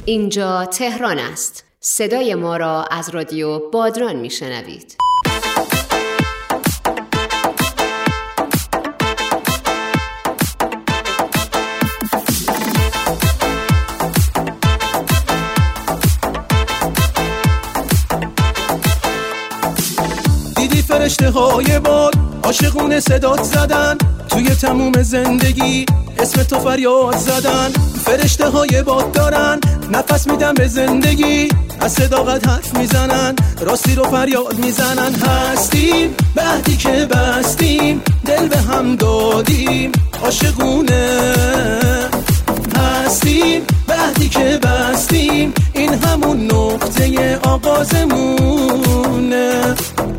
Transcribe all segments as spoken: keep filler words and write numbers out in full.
اینجا تهران است. صدای ما را از رادیو بادران میشنوید. دیدی فرشته های باد عاشقونه صدات زدن، توی تموم زندگی اسم تو فریاد زدن. فرشته های باد دارن نفس میدن به زندگی، از صداقت حرف میزنن، راستی رو فریاد میزنن. هستیم به عهدی که بستیم، دل به هم دادیم عاشقونه. هستیم به عهدی که بستیم، این همون نقطه آغازمونه.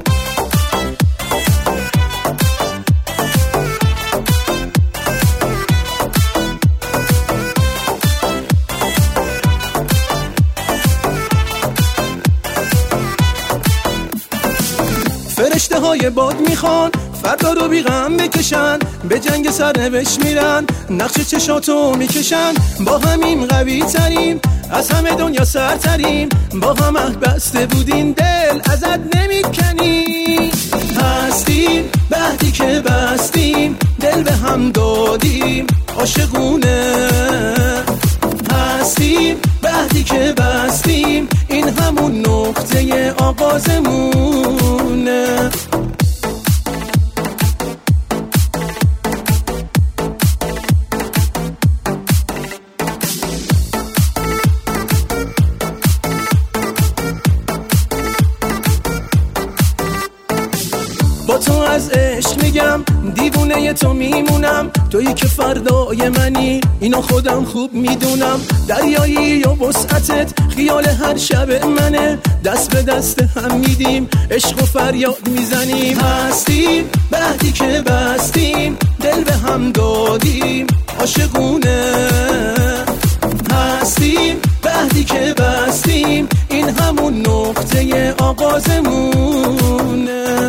فرشته های باد میخوان فردا رو بی غم بکشن، به جنگ سرنوشت میرن، نقش چشاتو میکشن. با همیم قوی تریم، از همه دنیا سرتریم، با هم عهد بسته بودین دل ازت نمیکنیم. هستیم به عهدی که بستیم، دل به هم دادیم عاشقونه. هستیم به عهدی که بستیم، این همون نقطه آغازمونه. با تو از عشق میگم، دیوونه تو میمونم، تویی که فردای منی، اینو خودم خوب میدونم. دریایی یا وسعتت خیال هر شب منه، دست به دست هم میدیم عشق و فریاد میزنیم. هستیم به عهدی که بستیم، دل به هم دادیم عاشقونه. هستیم به عهدی که بستیم، این همون نقطه آغازمونه.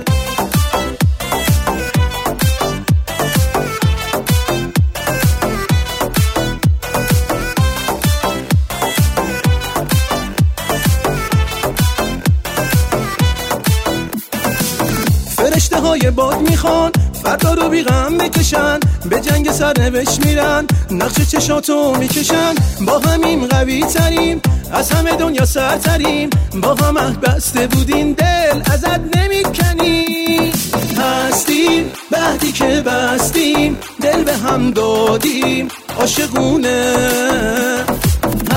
فرشته های باد میخوان فردا رو بی غم بکشن، به جنگ سرنوشت میرن، نقش چشاتو میکشن. با همیم قوی تریم، از همه دنیا سرتریم، با هم عهد بسته بودین دل ازت نمیکنیم. هستیم به عهدی که بستیم، دل به هم دادیم عاشقونه.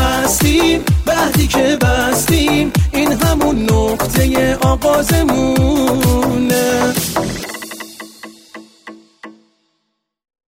هستیم به عهدی که بستیم، این همون نقطه آغازمون.